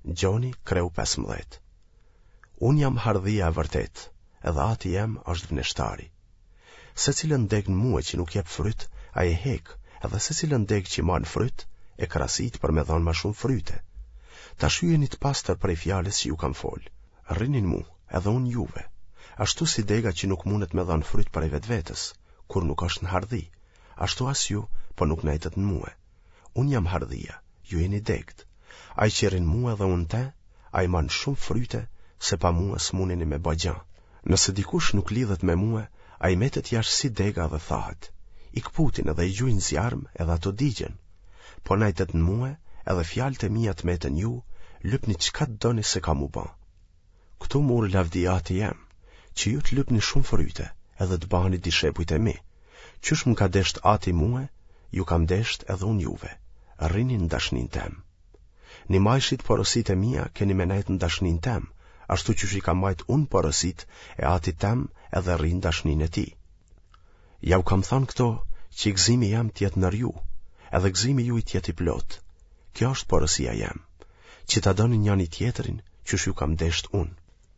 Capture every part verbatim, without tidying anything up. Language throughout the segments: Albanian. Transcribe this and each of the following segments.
Gjoni kreu pesëmbëdhjetë. Unë jam hardhia e vërtet, edhe ati jem është vneshtari. Se cilën deg në mua që nuk jep fryt, a e hek, edhe se cilën deg që man fryt, e krasit për me dhanë ma shumë fryte. Ta shyeni të pastër prej fjales që ju kam fol. Rrinin mu, edhe unë juve. Ashtu si dega që nuk mundet me dhanë fryt prej vetë vetës, kur nuk është në hardhi, ashtu as ju, po nuk nejtët në mua. Unë jam hardhia, ju jeni degt. Ai që rrin mua dhe unë te, ai man shumë fryte, se pa mua s'muneni me bëgjan. Nëse dikush nuk lidhet me mua, ai metet jashtë si dega dhe thahet. I kputin edhe i gjujnë zjarm edhe ato digjen. Po najtet në mua, edhe fjalët e mia të meten ju, lypni çka të doni se kam u bë. Këtu mur lavdiati jam, që ju të lypni shumë fryte, edhe të bani dishepujt e mi. Qysh më ka desht ati mua, ju kam desht edhe unë juve. Rrinin në dashnin tem. Një majshit porosit e mia keni me nejt në dashnin tem, ashtu qysh i kam majt unë porosit e ati tem edhe rrin dashnin e ti. Ja u kam thonë këto që i gëzimi jam tjetë nër ju, edhe gëzimi ju i tjeti plot. Kjo është porosia jam, që ta doni njani tjetërin qysh ju kam desht unë.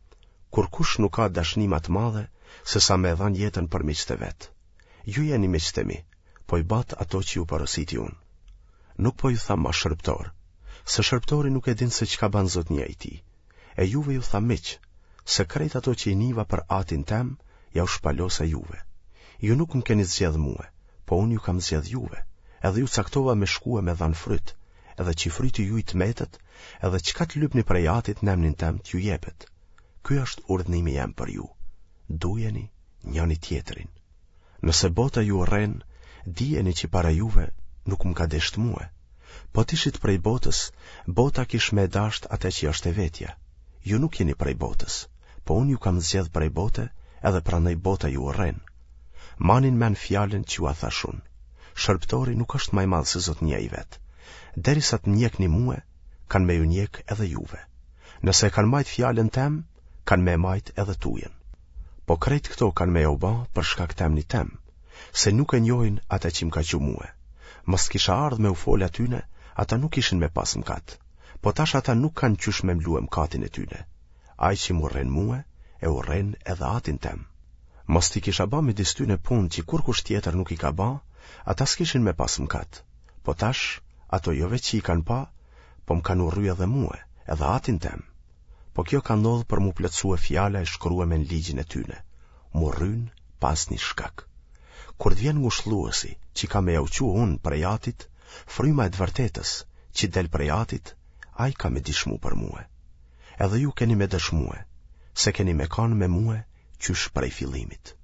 Kur kush nuk ka dashni ma të madhe, se sa me dhan jetën për miqtë e vetë. Ju jeni miqtë e mi, po i bat ato që ju porositi unë. Nuk po ju tham ma shërptor, se shërptori nuk e din se qka ban zotnia i ti. E juve ju tham miq, se krejt ato që i niva për atin tem, ja u shpalos e juve. Ju nuk më keni zgjedh mua, po unë ju kam zgjedh juve, edhe ju caktova me shkue me dhan fryt, edhe që fryti ju i të metet, edhe qka të lypni prej atit në emnin tem t'ju jepet. Ky është urdhnimi jam për ju. Dujeni njani tjetërin. Nëse bota ju rren, dijeni që para juve nuk më ka desht mua. Po tishit prej botës, bota kish me dasht atë që është e vetja. Ju nuk jeni prej botës, po unë ju kam zgjedh prej bote, edhe prandaj bota ju rren. Manin men fjalën që ju a thashun. Shërptori nuk është maj madh se zotnia i vet. Derisa të njekni mua, kanë me ju njek edhe juve. Nëse kanë majt fjalën tem, kanë me majt edhe tujen. Po krejt këto kanë me u bë për shkak të emnit tem, se nuk e njohin ata që më ka qu mua. Mos kisha ardh me u fol atyne, ata nuk ishin me pas mkat, po tash ata nuk kanë qysh me mlue mkatin e tyne. Ai që mu rren mua, e u rren edhe atin tem. Mos ti kisha ba me distyne punë që kur kush tjetër nuk i ka ba, ata s'kishin me pas mkat, po tash, ato jo veç që i kanë pa, po më kanë urry edhe mua, edhe atin tem. Po kjo ka ndodhë për mu plotësue fjala e shkruar me në ligjin e tyne, mu rryn pas një shkak. Kur t'vjen ngushëlluesi që ka me jauqu unë prej atit, fryma e të vërtetës që del prej atit, ai ka me dishmu për mua. Edhe ju keni me dëshmue, se keni me kanë me mua qysh prej fillimit.